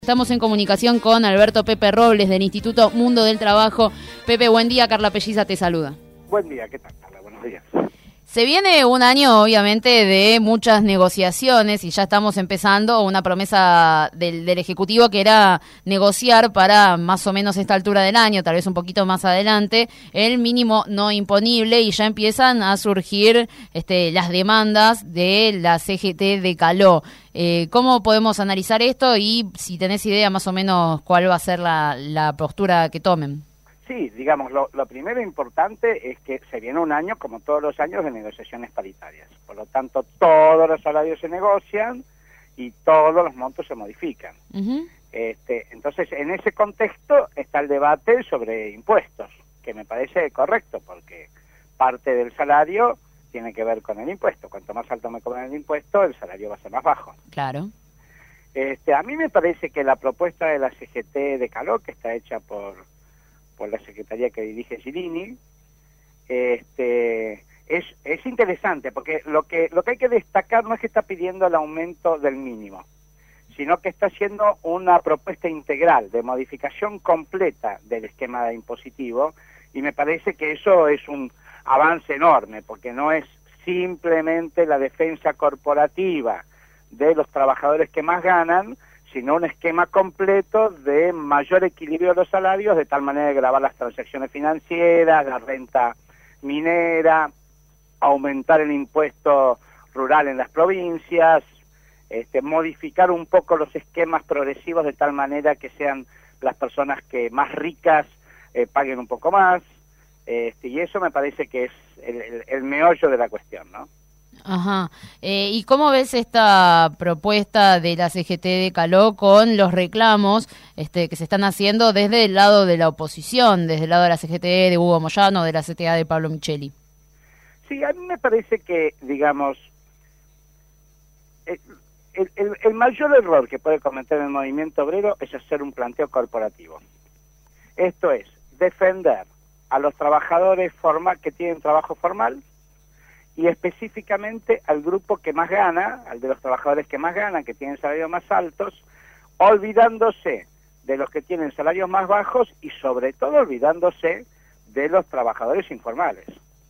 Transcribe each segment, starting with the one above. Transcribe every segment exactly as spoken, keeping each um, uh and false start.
Estamos en comunicación con Alberto Pepe Robles del Instituto Mundo del Trabajo. Pepe, buen día, Carla Pelliza te saluda. Buen día, ¿qué tal, Carla? Buenos días. Se viene un año, obviamente, de muchas negociaciones y ya estamos empezando una promesa del, del Ejecutivo que era negociar para más o menos esta altura del año, tal vez un poquito más adelante, el mínimo no imponible y ya empiezan a surgir este, las demandas de la C G T de Caló. Eh, ¿Cómo podemos analizar esto y si tenés idea más o menos cuál va a ser la, la postura que tomen? Sí, digamos, lo, lo primero importante es que se viene un año, como todos los años, de negociaciones paritarias. Por lo tanto, todos los salarios se negocian y todos los montos se modifican. Uh-huh. Este, entonces, en ese contexto está el debate sobre impuestos, que me parece correcto, porque parte del salario tiene que ver con el impuesto. Cuanto más alto me cobran el impuesto, el salario va a ser más bajo. Claro. Este, a mí me parece que la propuesta de la C G T de Caló, que está hecha por... por la secretaría que dirige Girini, este, es, es interesante, porque lo que, lo que hay que destacar no es que está pidiendo el aumento del mínimo, sino que está haciendo una propuesta integral de modificación completa del esquema impositivo, y me parece que eso es un avance enorme, porque no es simplemente la defensa corporativa de los trabajadores que más ganan, sino un esquema completo de mayor equilibrio de los salarios, de tal manera de gravar las transacciones financieras, la renta minera, aumentar el impuesto rural en las provincias, este, modificar un poco los esquemas progresivos de tal manera que sean las personas que más ricas eh, paguen un poco más, este, y eso me parece que es el, el, el meollo de la cuestión, ¿no? Ajá. Eh, ¿Y cómo ves esta propuesta de la C G T de Caló con los reclamos este, que se están haciendo desde el lado de la oposición, desde el lado de la C G T de Hugo Moyano, de la C T A de Pablo Micheli? Sí, a mí me parece que, digamos, el, el, el mayor error que puede cometer el movimiento obrero es hacer un planteo corporativo. Esto es, defender a los trabajadores formal, que tienen trabajo formal, y específicamente al grupo que más gana, al de los trabajadores que más ganan, que tienen salarios más altos, olvidándose de los que tienen salarios más bajos y sobre todo olvidándose de los trabajadores informales.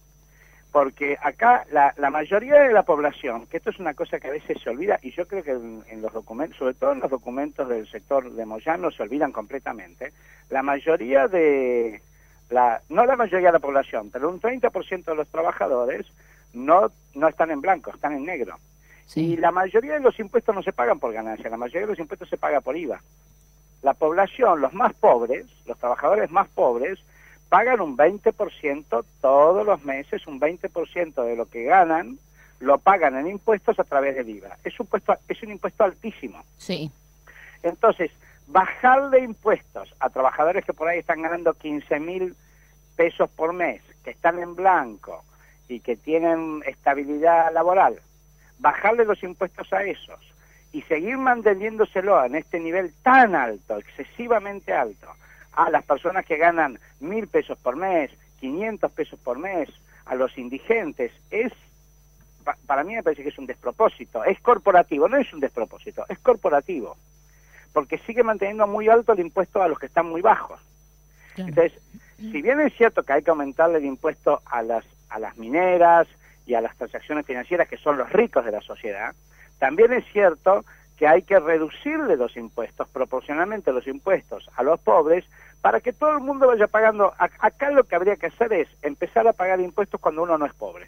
Porque acá la, la mayoría de la población, que esto es una cosa que a veces se olvida, y yo creo que en, en los documentos, sobre todo en los documentos del sector de Moyano, se olvidan completamente, la mayoría de, la no la mayoría de la población, pero un treinta por ciento de los trabajadores no no están en blanco, están en negro. Sí. Y la mayoría de los impuestos no se pagan por ganancia, la mayoría de los impuestos se paga por I V A. La población, los más pobres, los trabajadores más pobres, pagan un veinte por ciento todos los meses, un veinte por ciento de lo que ganan, lo pagan en impuestos a través del I V A. Es un, puesto, es un impuesto altísimo. Sí. Entonces, bajarle impuestos a trabajadores que por ahí están ganando quince mil pesos por mes, que están en blanco, y que tienen estabilidad laboral, bajarle los impuestos a esos y seguir manteniéndoselo en este nivel tan alto, excesivamente alto, a las personas que ganan mil pesos por mes, quinientos pesos por mes, a los indigentes, es, pa, para mí me parece que es un despropósito, es corporativo, no es un despropósito, es corporativo, porque sigue manteniendo muy alto el impuesto a los que están muy bajos. Claro. Entonces, si bien es cierto que hay que aumentarle el impuesto a las a las mineras y a las transacciones financieras, que son los ricos de la sociedad, también es cierto que hay que reducirle los impuestos, proporcionalmente los impuestos a los pobres, para que todo el mundo vaya pagando. Acá lo que habría que hacer es empezar a pagar impuestos cuando uno no es pobre.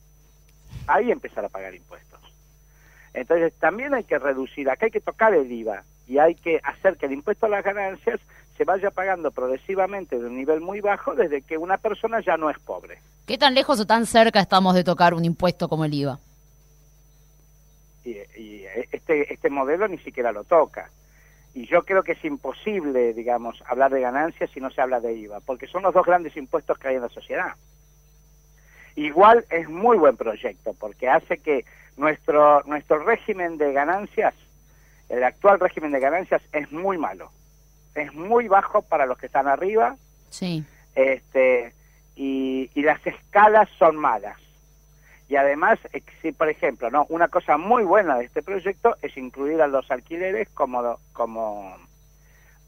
Ahí empezar a pagar impuestos. Entonces también hay que reducir, acá hay que tocar el I V A, y hay que hacer que el impuesto a las ganancias se vaya pagando progresivamente de un nivel muy bajo desde que una persona ya no es pobre. ¿Qué tan lejos o tan cerca estamos de tocar un impuesto como el I V A? Y, y este, este modelo ni siquiera lo toca. Y yo creo que es imposible, digamos, hablar de ganancias si no se habla de I V A, porque son los dos grandes impuestos que hay en la sociedad. Igual es muy buen proyecto, porque hace que nuestro, nuestro régimen de ganancias, el actual régimen de ganancias es muy malo. Es muy bajo para los que están arriba. Sí. Este, y, y las escalas son malas. Y además, si por ejemplo, no, una cosa muy buena de este proyecto es incluir a los alquileres como, como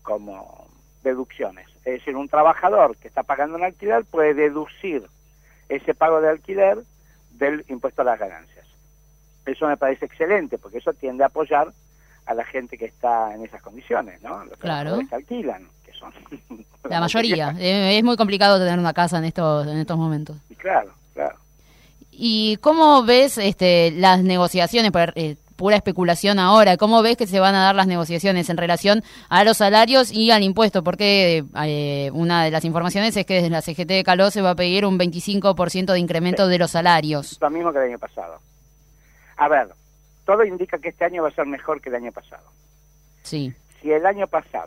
como deducciones. Es decir, un trabajador que está pagando un alquiler puede deducir ese pago de alquiler del impuesto a las ganancias. Eso me parece excelente, porque eso tiende a apoyar a la gente que está en esas condiciones, ¿no? Los claro. que alquilan, que son la, la mayoría. mayoría. Es muy complicado tener una casa en estos en estos momentos. Claro, claro. ¿Y cómo ves este, las negociaciones, por, eh, pura especulación ahora, cómo ves que se van a dar las negociaciones en relación a los salarios y al impuesto? Porque eh, una de las informaciones es que desde la C G T de Caló se va a pedir un veinticinco por ciento de incremento sí. de los salarios. Lo mismo que el año pasado. A ver, todo indica que este año va a ser mejor que el año pasado. Sí. Si el año pasado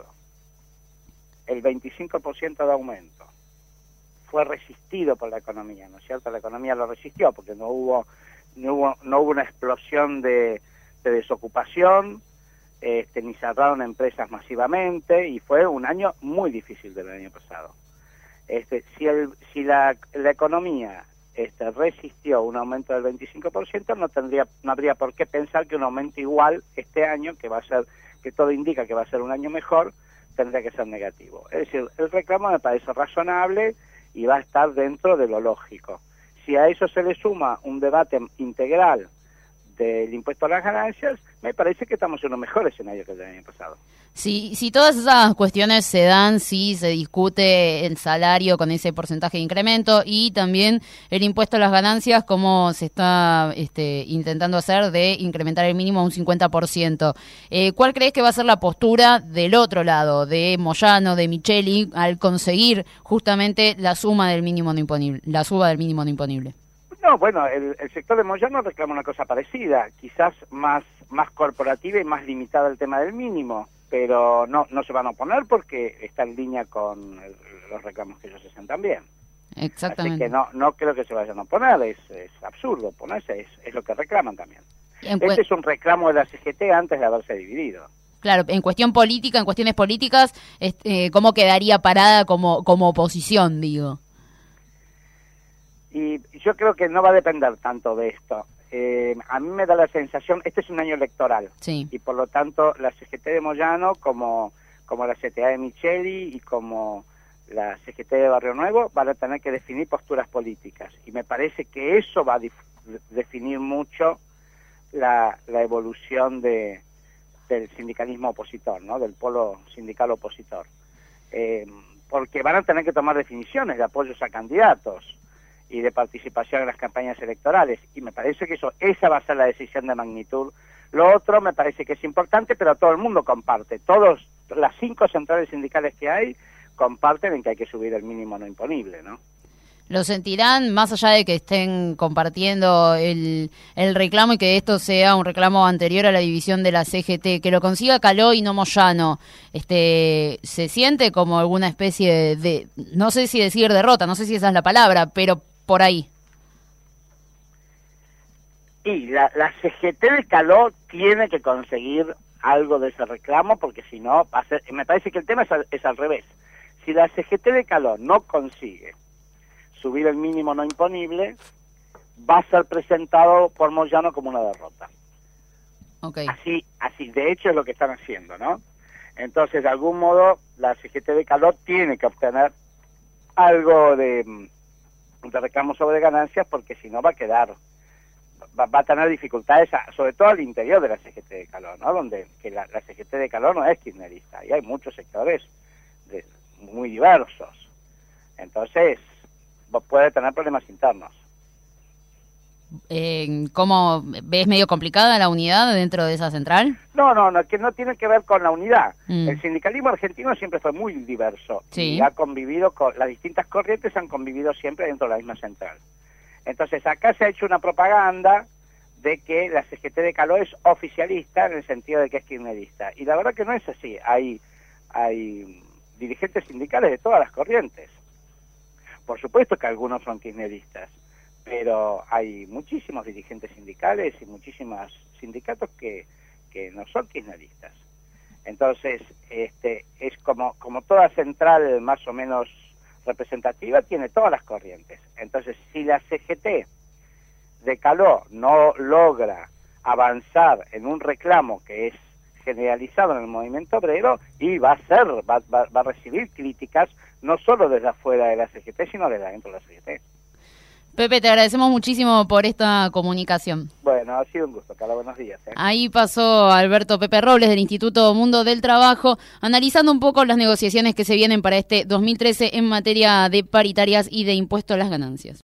el veinticinco por ciento de aumento fue resistido por la economía, ¿no es cierto? La economía lo resistió porque no hubo no hubo, no hubo una explosión de, de desocupación, este, ni cerraron empresas masivamente, y fue un año muy difícil del año pasado. Este, si el, si la, la economía este, resistió un aumento del veinticinco por ciento, no tendría no habría por qué pensar que un aumento igual este año, que va a ser, que todo indica que va a ser un año mejor, tendría que ser negativo. Es decir, el reclamo me parece razonable y va a estar dentro de lo lógico. Si a eso se le suma un debate integral del impuesto a las ganancias, me parece que estamos en un mejor escenario que el del año pasado. Si, si todas esas cuestiones se dan, si se discute el salario con ese porcentaje de incremento y también el impuesto a las ganancias, como se está este, intentando hacer de incrementar el mínimo a un cincuenta por ciento. Eh, ¿Cuál crees que va a ser la postura del otro lado, de Moyano, de Micheli, al conseguir justamente la suma del mínimo no imponible, la suba del mínimo no imponible? No, bueno, el, el sector de Moyano reclama una cosa parecida, quizás más, más corporativa y más limitada al tema del mínimo, pero no no se van a oponer porque está en línea con el, los reclamos que ellos hacen también. Exactamente. Así que no no creo que se vayan a oponer, es, es absurdo oponerse, es, es lo que reclaman también. En este es un reclamo de la C G T antes de haberse dividido. Claro, en cuestión política, en cuestiones políticas, este, ¿cómo quedaría parada como, como oposición, digo? Y yo creo que no va a depender tanto de esto. Eh, a mí me da la sensación, este es un año electoral, sí. y por lo tanto la C G T de Moyano, como, como la C T A de Micheli y como la C G T de Barrio Nuevo, van a tener que definir posturas políticas. Y me parece que eso va a definir mucho la, la evolución de, del sindicalismo opositor, ¿no? Del polo sindical opositor. Eh, porque van a tener que tomar definiciones de apoyos a candidatos y de participación en las campañas electorales, y me parece que eso esa va a ser la decisión de magnitud. Lo otro me parece que es importante, pero todo el mundo comparte, todos las cinco centrales sindicales que hay comparten en que hay que subir el mínimo no imponible, ¿no? Lo sentirán, más allá de que estén compartiendo el, el reclamo y que esto sea un reclamo anterior a la división de la C G T, que lo consiga Caló y no Moyano, este, ¿se siente como alguna especie de, de, no sé si decir derrota, no sé si esa es la palabra, pero por ahí? Y la, la C G T de Caló tiene que conseguir algo de ese reclamo, porque si no, va a ser, me parece que el tema es al, es al revés. Si la C G T de Caló no consigue subir el mínimo no imponible, va a ser presentado por Moyano como una derrota. Okay. Así, así, de hecho es lo que están haciendo, ¿no? Entonces, de algún modo, la C G T de Caló tiene que obtener algo de, de reclamo sobre ganancias, porque si no va a quedar, va, va a tener dificultades, a, sobre todo al interior de la C G T de Caló, ¿no? Donde que la, la C G T de Caló no es kirchnerista, y hay muchos sectores de, muy diversos. Entonces, puede tener problemas internos. Eh, ¿Cómo ves medio complicada la unidad dentro de esa central? No, no, no, que no tiene que ver con la unidad. Mm. El sindicalismo argentino siempre fue muy diverso, sí. y ha convivido con las distintas corrientes, han convivido siempre dentro de la misma central. Entonces acá se ha hecho una propaganda de que la C G T de Caló es oficialista en el sentido de que es kirchnerista, y la verdad que no es así. Hay hay dirigentes sindicales de todas las corrientes. Por supuesto que algunos son kirchneristas, pero hay muchísimos dirigentes sindicales y muchísimos sindicatos que, que no son kirchneristas. Entonces, este es como, como toda central más o menos representativa, tiene todas las corrientes. Entonces, si la C G T de Caló no logra avanzar en un reclamo que es generalizado en el movimiento obrero y va a ser, va, va, va a recibir críticas no solo desde afuera de la C G T, sino desde adentro de la C G T. Pepe, te agradecemos muchísimo por esta comunicación. Bueno, ha sido un gusto, Carla, buenos días. ¿eh? Ahí pasó Alberto Pepe Robles del Instituto Mundo del Trabajo, analizando un poco las negociaciones que se vienen para este dos mil trece en materia de paritarias y de impuesto a las ganancias.